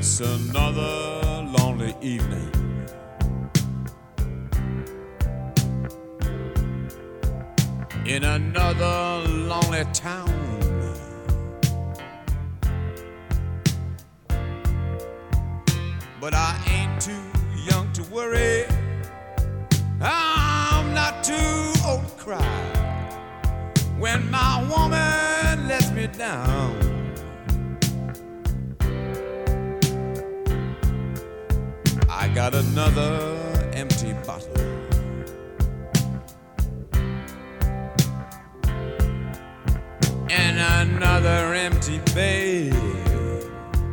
It's another lonely evening. In another lonely town. But I ain't too young to worry. I'm not too old to cry when my woman lets me down. I got another empty bottle and another empty bed.